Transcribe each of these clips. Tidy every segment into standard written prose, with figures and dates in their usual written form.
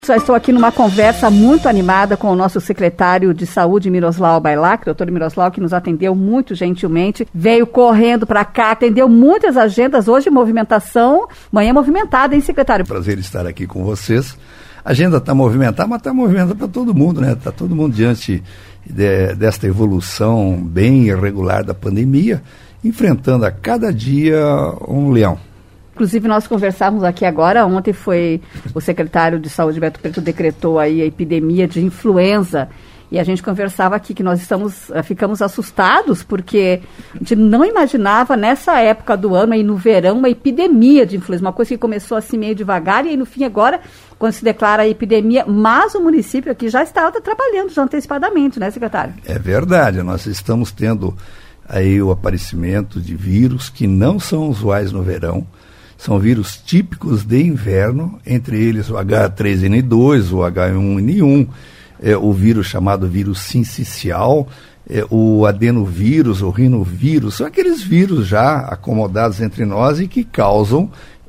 Já estou aqui numa conversa muito animada com o nosso secretário de Saúde, Miroslav Bajlak, doutor Miroslav, que nos atendeu muito gentilmente, veio correndo para cá, atendeu muitas agendas, hoje movimentação, manhã movimentada, hein, secretário? Prazer estar aqui com vocês. A agenda está movimentada, mas está movimentada para todo mundo, né? Está todo mundo diante desta evolução bem irregular da pandemia, enfrentando a cada dia um leão. Inclusive, nós conversávamos aqui agora, ontem foi o secretário de Saúde, Beto Preto, decretou aí a epidemia de influenza, e a gente conversava aqui que nós ficamos assustados, porque a gente não imaginava nessa época do ano, aí no verão, uma epidemia de influenza, uma coisa que começou assim meio devagar, e aí no fim agora, quando se declara a epidemia, mas o município aqui já estava trabalhando já antecipadamente, né, secretário? É verdade, nós estamos tendo aí o aparecimento de vírus que não são usuais no verão. São vírus típicos de inverno, entre eles o H3N2, o H1N1, o vírus chamado vírus sincicial, o adenovírus, o rinovírus, são aqueles vírus já acomodados entre nós e que causam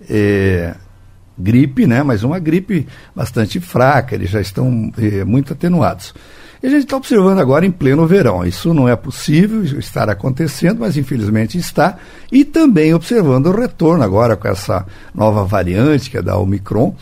gripe, né? Mas uma gripe bastante fraca, eles já estão muito atenuados. E a gente está observando agora em pleno verão. Isso não é possível estar acontecendo, mas infelizmente está. E também observando o retorno agora com essa nova variante, que é da Omicron,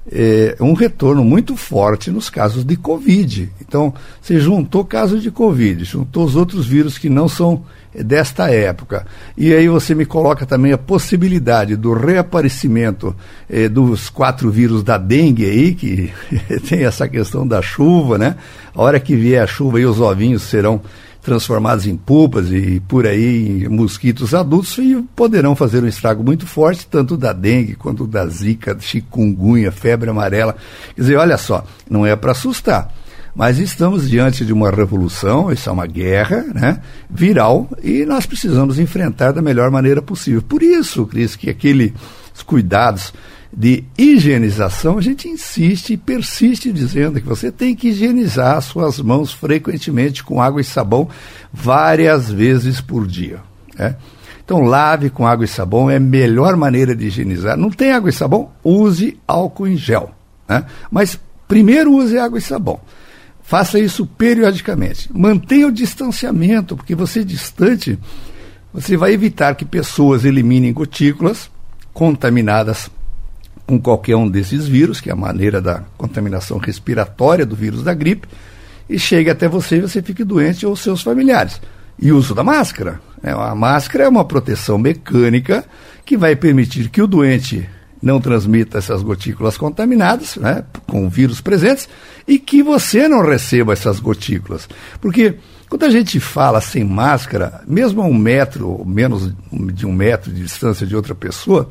um retorno muito forte nos casos de Covid. Então, você juntou casos de Covid, juntou os outros vírus que não são desta época. E aí você me coloca também a possibilidade do reaparecimento dos 4 vírus da dengue aí, que tem essa questão da chuva, né? A hora que vier a chuva aí os ovinhos serão transformados em pupas e por aí em mosquitos adultos e poderão fazer um estrago muito forte, tanto da dengue quanto da zika, chikungunya, febre amarela. Quer dizer, olha só, não é para assustar. Mas estamos diante de uma revolução, isso é uma guerra, né, viral, e nós precisamos enfrentar da melhor maneira possível. Por isso, Cris, que aqueles cuidados de higienização, a gente insiste e persiste dizendo que você tem que higienizar suas mãos frequentemente com água e sabão várias vezes por dia, né? Então, lave com água e sabão, é a melhor maneira de higienizar. Não tem água e sabão? Use álcool em gel, né? Mas primeiro use água e sabão. Faça isso periodicamente. Mantenha o distanciamento, porque você distante, você vai evitar que pessoas eliminem gotículas contaminadas com qualquer um desses vírus, que é a maneira da contaminação respiratória do vírus da gripe, e chegue até você e você fique doente ou seus familiares. E o uso da máscara. A máscara é uma proteção mecânica que vai permitir que o doente não transmita essas gotículas contaminadas, né, com vírus presentes, e que você não receba essas gotículas. Porque quando a gente fala sem máscara, mesmo a 1 metro, menos de 1 metro de distância de outra pessoa,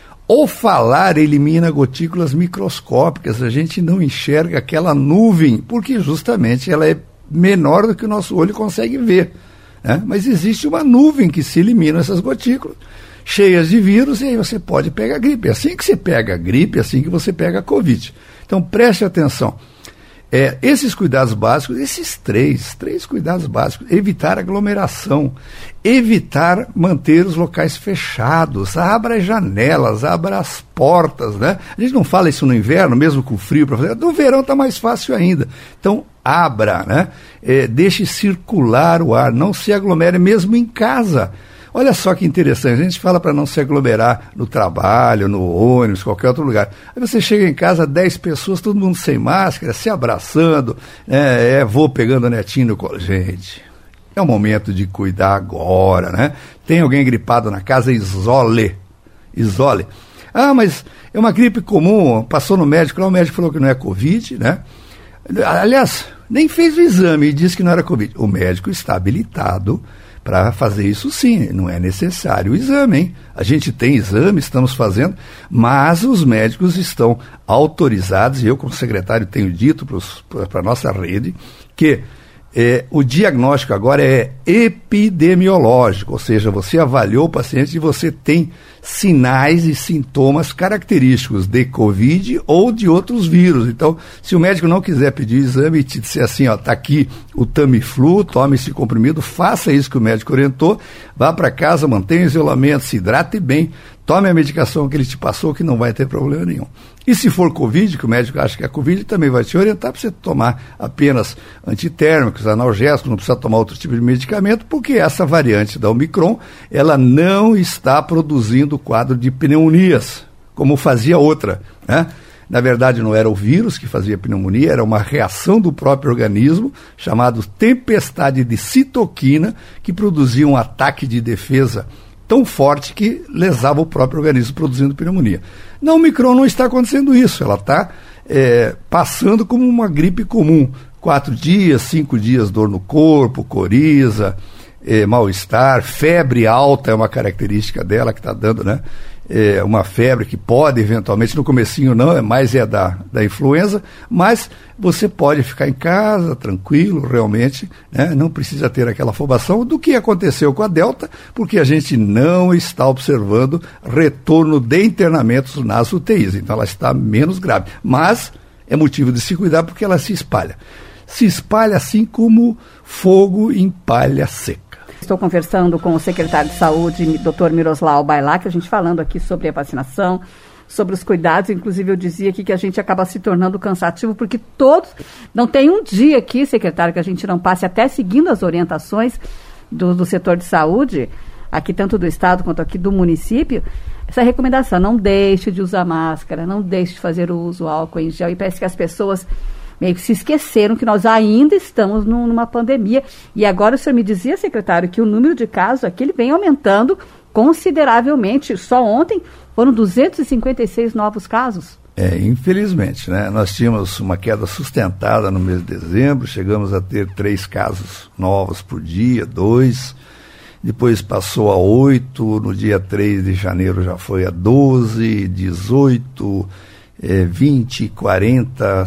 o falar elimina gotículas microscópicas, a gente não enxerga aquela nuvem, porque justamente ela é menor do que o nosso olho consegue ver, né? Mas existe uma nuvem que se elimina essas gotículas, cheias de vírus, e aí você pode pegar gripe. É assim que você pega a gripe, é assim que você pega a Covid. Então preste atenção. Esses cuidados básicos, esses três cuidados básicos: evitar aglomeração, evitar manter os locais fechados, abra as janelas, abra as portas, né? A gente não fala isso no inverno, mesmo com frio, para fazer. No verão está mais fácil ainda. Então, abra, né? Deixe circular o ar, não se aglomere mesmo em casa. Olha só que interessante, a gente fala para não se aglomerar no trabalho, no ônibus, qualquer outro lugar. Aí você chega em casa, 10 pessoas, todo mundo sem máscara, se abraçando, vou pegando o netinho no colo. Gente, é o momento de cuidar agora, né? Tem alguém gripado na casa, isole. Ah, mas é uma gripe comum, passou no médico, lá o médico falou que não é Covid, né? Aliás, nem fez o exame e disse que não era Covid. O médico está habilitado para fazer isso, sim, não é necessário o exame, hein? A gente tem exame, estamos fazendo, mas os médicos estão autorizados, e eu como secretário tenho dito para a nossa rede, que o diagnóstico agora é epidemiológico, ou seja, você avaliou o paciente e você tem sinais e sintomas característicos de Covid ou de outros vírus. Então, se o médico não quiser pedir o exame e te disser assim, ó, tá aqui o Tamiflu, tome esse comprimido, faça isso que o médico orientou, vá para casa, mantenha o isolamento, se hidrate bem, tome a medicação que ele te passou, que não vai ter problema nenhum. E se for Covid, que o médico acha que é Covid, ele também vai te orientar para você tomar apenas antitérmicos, analgésicos, não precisa tomar outro tipo de medicamento, porque essa variante da Omicron, ela não está produzindo quadro de pneumonias, como fazia outra, né? Na verdade, não era o vírus que fazia pneumonia, era uma reação do próprio organismo, chamado tempestade de citoquina, que produzia um ataque de defesa tão forte que lesava o próprio organismo produzindo pneumonia. Na Omicron não está acontecendo isso, ela está passando como uma gripe comum. 4 dias, 5 dias, dor no corpo, coriza, mal-estar, febre alta é uma característica dela que está dando, né? Uma febre que pode eventualmente, no comecinho não, mais da influenza, mas você pode ficar em casa, tranquilo, realmente, né? Não precisa ter aquela afobação do que aconteceu com a Delta, porque a gente não está observando retorno de internamentos nas UTIs, então ela está menos grave, mas é motivo de se cuidar porque ela se espalha. Se espalha assim como fogo em palha seca. Estou conversando com o secretário de Saúde, Dr. Miroslav Bailac, a gente falando aqui sobre a vacinação, sobre os cuidados, inclusive eu dizia aqui que a gente acaba se tornando cansativo, porque não tem um dia aqui, secretário, que a gente não passe até seguindo as orientações do setor de saúde, aqui tanto do estado quanto aqui do município, essa recomendação, não deixe de usar máscara, não deixe de fazer o uso do álcool em gel, e parece que as pessoas meio que se esqueceram que nós ainda estamos numa pandemia. E agora o senhor me dizia, secretário, que o número de casos aqui ele vem aumentando consideravelmente. Só ontem foram 256 novos casos. Infelizmente, né? Nós tínhamos uma queda sustentada no mês de dezembro, chegamos a ter 3 casos novos por dia, 2, depois passou a 8, no dia 3 de janeiro já foi a 12, 18, 20, 40,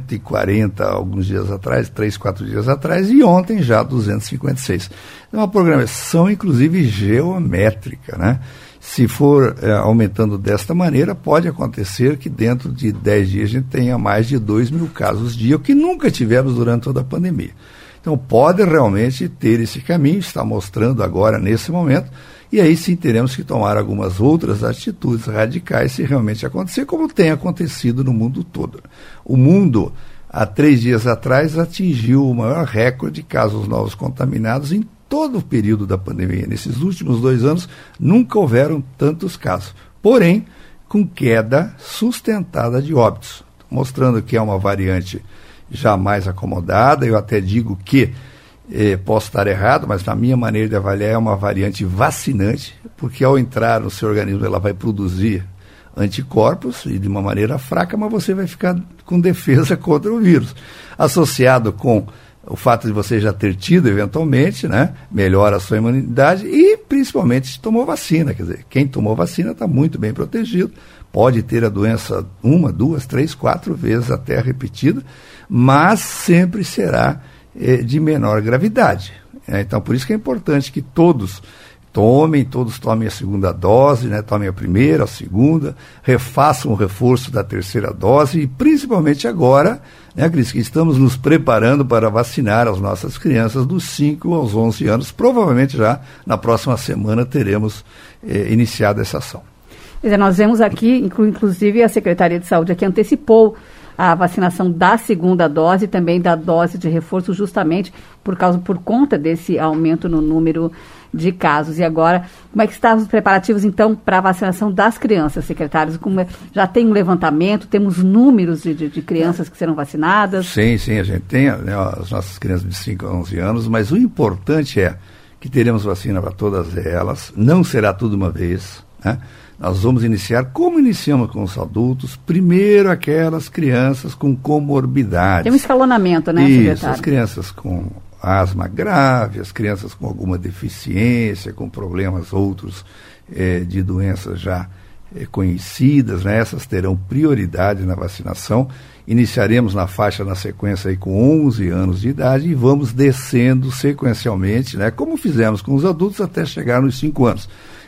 140 alguns dias atrás, 3, 4 dias atrás, e ontem já 256. É uma programação, inclusive, geométrica, né? Se for aumentando desta maneira, pode acontecer que dentro de 10 dias a gente tenha mais de 2.000 casos dia, o que nunca tivemos durante toda a pandemia. Então pode realmente ter esse caminho, está mostrando agora nesse momento, e aí sim teremos que tomar algumas outras atitudes radicais se realmente acontecer, como tem acontecido no mundo todo. O mundo, há 3 dias atrás, atingiu o maior recorde de casos novos contaminados em todo o período da pandemia. Nesses últimos 2 anos, nunca houveram tantos casos. Porém, com queda sustentada de óbitos, mostrando que é uma variante já mais acomodada. Eu até digo que posso estar errado, mas na minha maneira de avaliar é uma variante vacinante, porque ao entrar no seu organismo ela vai produzir anticorpos e de uma maneira fraca, mas você vai ficar com defesa contra o vírus. Associado com o fato de você já ter tido eventualmente, né, melhora a sua imunidade e principalmente tomou vacina, quer dizer, quem tomou vacina está muito bem protegido, pode ter a doença 1, 2, 3, 4 vezes até repetida, mas sempre será de menor gravidade. Então, por isso que é importante que todos tomem a segunda dose, né? Tomem a primeira, a segunda, refaçam o reforço da terceira dose e principalmente agora, né, Cris, que estamos nos preparando para vacinar as nossas crianças dos 5 aos 11 anos. Provavelmente já na próxima semana teremos iniciado essa ação. Quer dizer, nós vemos aqui, inclusive a Secretaria de Saúde aqui antecipou a vacinação da segunda dose e também da dose de reforço, justamente por conta desse aumento no número de casos. E agora, como é que estão os preparativos, então, para a vacinação das crianças, secretários? Já tem um levantamento, temos números de crianças que serão vacinadas? Sim, a gente tem, né, as nossas crianças de 5 a 11 anos, mas o importante é que teremos vacina para todas elas, não será tudo uma vez, né? Nós vamos iniciar, como iniciamos com os adultos, primeiro aquelas crianças com comorbidades. Tem um escalonamento, né, secretário? Isso, as crianças com asma grave, as crianças com alguma deficiência, com problemas outros de doenças já conhecidas, né? Essas terão prioridade na vacinação. Iniciaremos na faixa, na sequência, aí, com 11 anos de idade e vamos descendo sequencialmente, né? Como fizemos com os adultos até chegar nos 5 anos.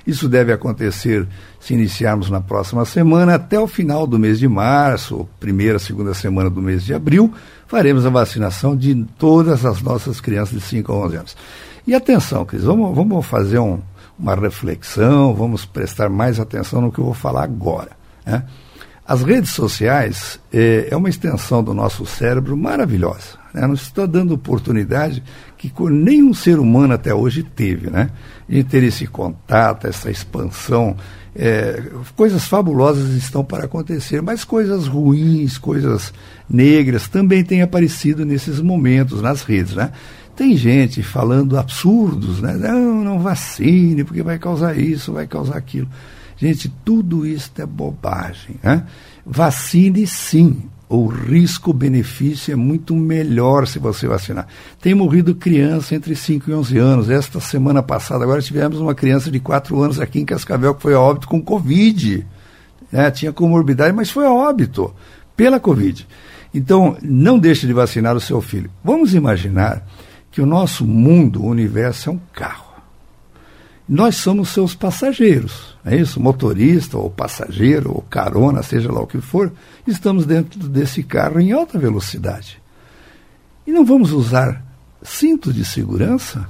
Isso deve acontecer, se iniciarmos na próxima semana, até o final do mês de março, primeira, segunda semana do mês de abril, faremos a vacinação de todas as nossas crianças de 5 a 11 anos. E atenção, Cris, vamos fazer uma reflexão, vamos prestar mais atenção no que eu vou falar agora, né? As redes sociais é uma extensão do nosso cérebro maravilhosa, né? Nos está dando oportunidade que nenhum ser humano até hoje teve, né? De ter esse contato, essa expansão. Coisas fabulosas estão para acontecer, mas coisas ruins, coisas negras também têm aparecido nesses momentos nas redes, né? Tem gente falando absurdos, né? Não vacine, porque vai causar isso, vai causar aquilo. Gente, tudo isso é bobagem, né? Vacine sim, o risco-benefício é muito melhor se você vacinar. Tem morrido criança entre 5 e 11 anos. Esta semana passada, agora tivemos uma criança de 4 anos aqui em Cascavel que foi a óbito com Covid, né? Tinha comorbidade, mas foi a óbito pela Covid. Então, não deixe de vacinar o seu filho. Vamos imaginar que o nosso mundo, o universo, é um carro. Nós somos seus passageiros, é isso? Motorista, ou passageiro, ou carona, seja lá o que for, estamos dentro desse carro em alta velocidade. E não vamos usar cinto de segurança?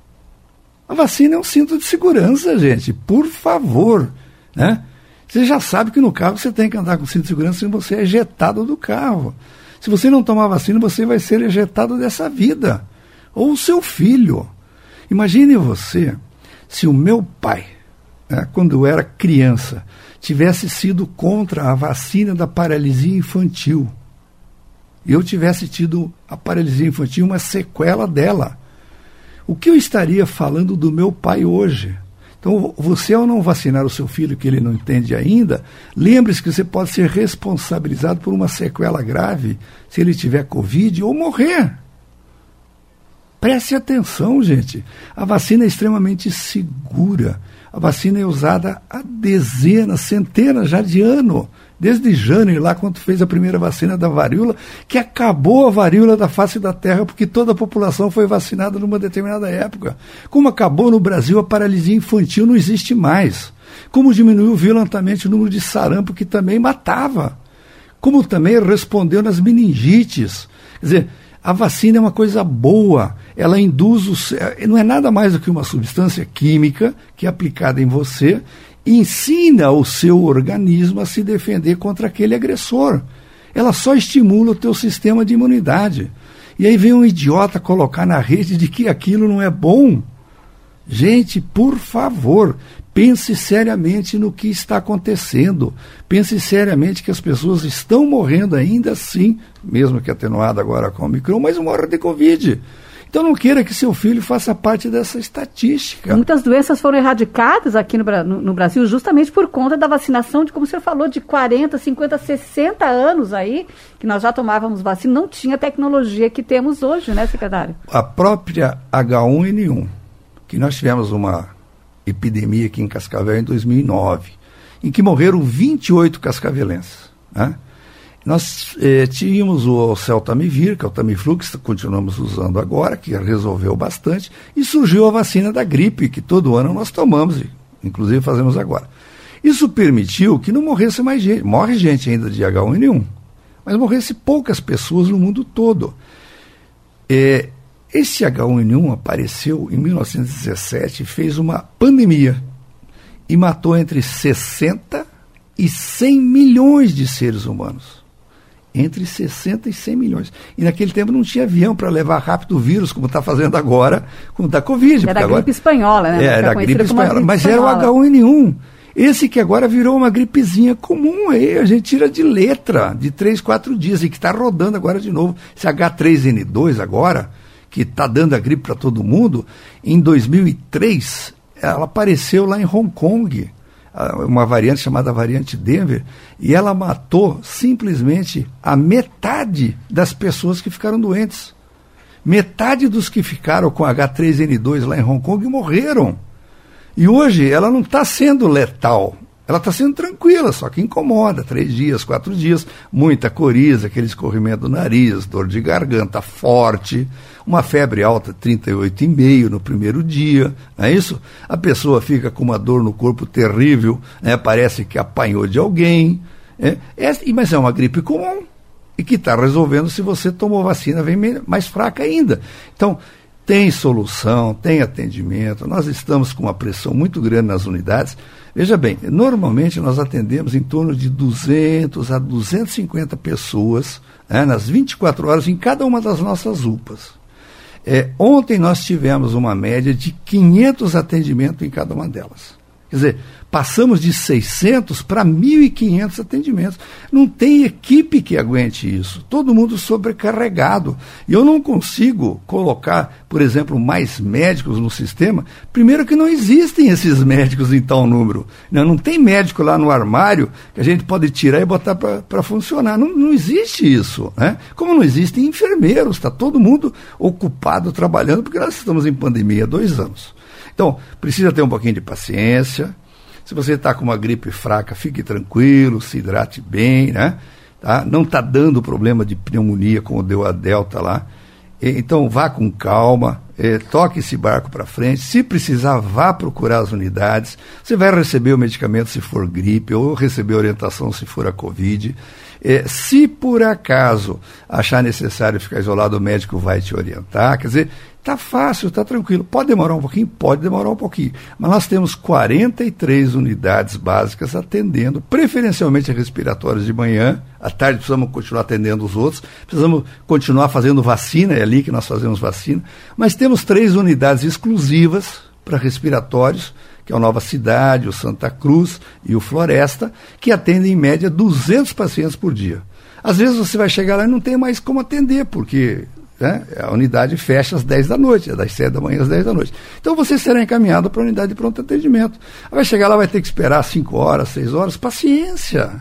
A vacina é um cinto de segurança, gente, por favor, né? Você já sabe que no carro você tem que andar com cinto de segurança se você é ejetado do carro. Se você não tomar vacina, você vai ser ejetado dessa vida. Ou o seu filho. Imagine você, se o meu pai, né, quando eu era criança, tivesse sido contra a vacina da paralisia infantil, e eu tivesse tido a paralisia infantil, uma sequela dela, o que eu estaria falando do meu pai hoje? Então, você, ao não vacinar o seu filho, que ele não entende ainda, lembre-se que você pode ser responsabilizado por uma sequela grave, se ele tiver Covid, ou morrer. Preste atenção, gente. A vacina é extremamente segura. A vacina é usada há dezenas, centenas já de anos. Desde Jânio, lá quando fez a primeira vacina da varíola, que acabou a varíola da face da terra, porque toda a população foi vacinada numa determinada época. Como acabou no Brasil a paralisia infantil, não existe mais. Como diminuiu violentamente o número de sarampo, que também matava. Como também respondeu nas meningites. Quer dizer, a vacina é uma coisa boa, ela induz, não é nada mais do que uma substância química que é aplicada em você, ensina o seu organismo a se defender contra aquele agressor. Ela só estimula o teu sistema de imunidade. E aí vem um idiota colocar na rede de que aquilo não é bom. Gente, por favor, pense seriamente no que está acontecendo. Pense seriamente que as pessoas estão morrendo ainda assim, mesmo que atenuada agora com o Omicron, mas morrem de Covid. Então não queira que seu filho faça parte dessa estatística. Muitas doenças foram erradicadas aqui no Brasil justamente por conta da vacinação de, como o senhor falou, de 40, 50, 60 anos aí, que nós já tomávamos vacina, não tinha a tecnologia que temos hoje, né, secretário? A própria H1N1, que nós tivemos uma epidemia aqui em Cascavel em 2009, em que morreram 28 cascavelenses, né? Nós tínhamos o Celtamivir, que é o Tamiflu, que continuamos usando agora, que resolveu bastante, e surgiu a vacina da gripe, que todo ano nós tomamos, inclusive fazemos agora. Isso permitiu que não morresse mais gente, morre gente ainda de H1N1, mas morresse poucas pessoas no mundo todo. Esse H1N1 apareceu em 1917 e fez uma pandemia e matou entre 60 e 100 milhões de seres humanos. Entre 60 e 100 milhões. E naquele tempo não tinha avião para levar rápido o vírus, como está fazendo agora, com da Covid. Era a gripe espanhola, né? Era a gripe espanhola, mas era o H1N1. Esse que agora virou uma gripezinha comum aí, a gente tira de letra, de 3, 4 dias, e que está rodando agora de novo. Esse H3N2 agora, que está dando a gripe para todo mundo, em 2003, ela apareceu lá em Hong Kong, uma variante chamada variante Denver, e ela matou simplesmente a metade das pessoas que ficaram doentes. Metade dos que ficaram com H3N2 lá em Hong Kong morreram. E hoje ela não está sendo letal, Ela está sendo tranquila, só que incomoda, 3 dias, 4 dias, muita coriza, aquele escorrimento do nariz, dor de garganta forte, uma febre alta, 38,5 no primeiro dia, não é isso? A pessoa fica com uma dor no corpo terrível, né? Parece que apanhou de alguém, mas é uma gripe comum, e que está resolvendo se você tomou vacina, vem mais fraca ainda. Então, tem solução, tem atendimento, nós estamos com uma pressão muito grande nas unidades. Veja bem, normalmente nós atendemos em torno de 200 a 250 pessoas, né, nas 24 horas em cada uma das nossas UPAs. Ontem nós tivemos uma média de 500 atendimentos em cada uma delas. Quer dizer, passamos de 600 para 1.500 atendimentos. Não tem equipe que aguente isso. Todo mundo sobrecarregado. E eu não consigo colocar, por exemplo, mais médicos no sistema. Primeiro que não existem esses médicos em tal número. Não tem médico lá no armário que a gente pode tirar e botar para funcionar. Não existe isso, né? Como não existem enfermeiros. Está todo mundo ocupado trabalhando, porque nós estamos em pandemia há 2 anos. Então, precisa ter um pouquinho de paciência. Se você está com uma gripe fraca, fique tranquilo, se hidrate bem, né? Tá? Não está dando problema de pneumonia como deu a Delta lá. Então, vá com calma, toque esse barco para frente. Se precisar, vá procurar as unidades. Você vai receber o medicamento se for gripe ou receber orientação se for a Covid. Se por acaso achar necessário ficar isolado, o médico vai te orientar. Quer dizer, está fácil, está tranquilo. Pode demorar um pouquinho? Pode demorar um pouquinho. Mas nós temos 43 unidades básicas atendendo, preferencialmente respiratórios de manhã. À tarde precisamos continuar atendendo os outros. Precisamos continuar fazendo vacina, é ali que nós fazemos vacina. Mas temos 3 unidades exclusivas para respiratórios, que é o Nova Cidade, o Santa Cruz e o Floresta, que atendem em média 200 pacientes por dia. Às vezes você vai chegar lá e não tem mais como atender, porque a unidade fecha às 10 da noite, das 7 da manhã às 10 da noite. Então você será encaminhado para a unidade de pronto atendimento. Vai chegar lá, vai ter que esperar 5 horas, 6 horas. Paciência,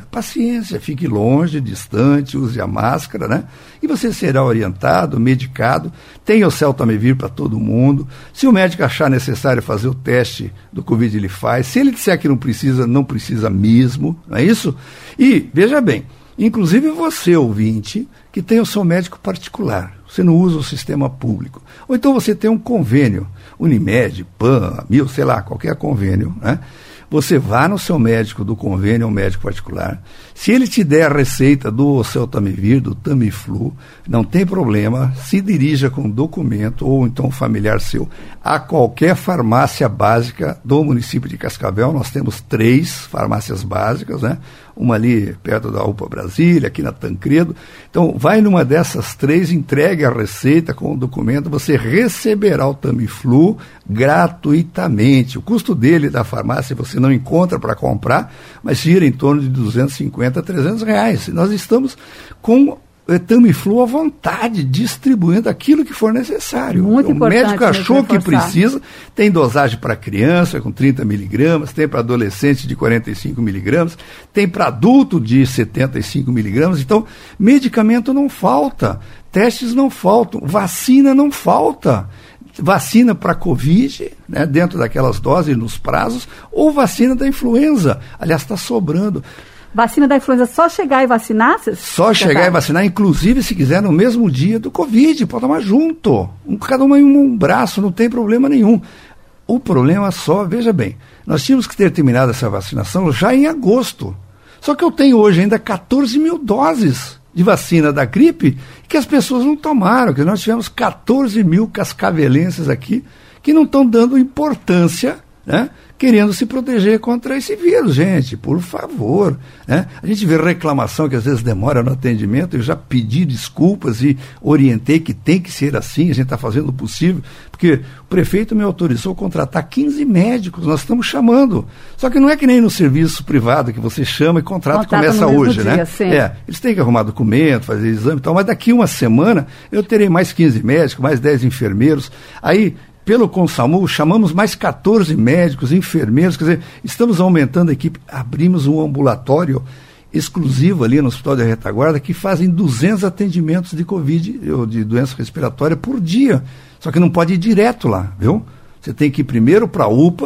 fique longe, distante, use a máscara, né? E você será orientado, medicado. Tem o Celtamivir para todo mundo. Se o médico achar necessário fazer o teste do Covid, ele faz. Se ele disser que não precisa mesmo, não é isso? E, veja bem, inclusive você, ouvinte, que tem o seu médico particular. Você não usa o sistema público. Ou então você tem um convênio, Unimed, PAN, Amil, sei lá, qualquer convênio, né? Você vá no seu médico do convênio, um médico particular. Se ele te der a receita do Celtamivir, do Tamiflu, não tem problema, se dirija com documento ou então um familiar seu a qualquer farmácia básica do município de Cascavel. Nós temos 3 farmácias básicas, né? Uma ali perto da UPA Brasília, aqui na Tancredo. Então, vai numa dessas 3, entregue a receita com o documento, você receberá o Tamiflu gratuitamente. O custo dele da farmácia você não encontra para comprar, mas gira em torno de 250 a 300 reais. Nós estamos com Tamiflu à vontade, distribuindo aquilo que for necessário. Muito importante. O médico achou que precisa, tem dosagem para criança com 30 miligramas, tem para adolescente de 45 miligramas, tem para adulto de 75 miligramas. Então, medicamento não falta, testes não faltam, vacina não falta. Vacina para Covid, né, dentro daquelas doses, nos prazos, ou vacina da influenza. Aliás, está sobrando. Vacina da influenza, só chegar e vacinar? Só chegar e vacinar, inclusive se quiser no mesmo dia do Covid, pode tomar junto. Cada um em um braço, não tem problema nenhum. O problema só, veja bem, nós tínhamos que ter terminado essa vacinação já em agosto. Só que eu tenho hoje ainda 14 mil doses de vacina da gripe que as pessoas não tomaram, que nós tivemos 14 mil cascavelenses aqui que não estão dando importância, né? Querendo se proteger contra esse vírus, gente, por favor, né? A gente vê reclamação que às vezes demora no atendimento, eu já pedi desculpas e orientei que tem que ser assim, a gente está fazendo o possível, porque o prefeito me autorizou a contratar 15 médicos, nós estamos chamando, só que não é que nem no serviço privado que você chama e contrata começa hoje, né? Eles têm que arrumar documento, fazer exame e tal, mas daqui uma semana eu terei mais 15 médicos, mais 10 enfermeiros, aí pelo Consamu, chamamos mais 14 médicos, enfermeiros, quer dizer, estamos aumentando a equipe, abrimos um ambulatório exclusivo ali no Hospital de Retaguarda que fazem 200 atendimentos de Covid, ou de doença respiratória por dia, só que não pode ir direto lá, viu? Você tem que ir primeiro para a UPA,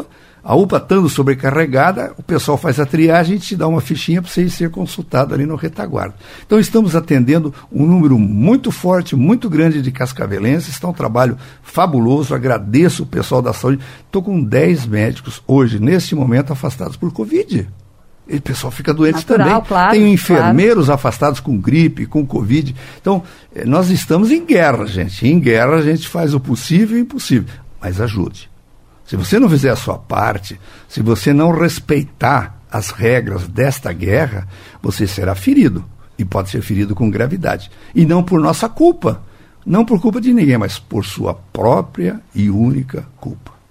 A UPA estando sobrecarregada, o pessoal faz a triagem e te dá uma fichinha para você ir ser consultado ali no retaguarda. Então estamos atendendo um número muito forte, muito grande de cascavelenses, está um trabalho fabuloso, agradeço o pessoal da saúde. Estou com 10 médicos hoje, neste momento, afastados por Covid. E o pessoal fica doente natural, também. Claro, tem enfermeiros afastados com gripe, com Covid. Então, nós estamos em guerra, gente. Em guerra a gente faz o possível e o impossível. Mas ajude. Se você não fizer a sua parte, se você não respeitar as regras desta guerra, você será ferido. E pode ser ferido com gravidade. E não por nossa culpa. Não por culpa de ninguém, mas por sua própria e única culpa.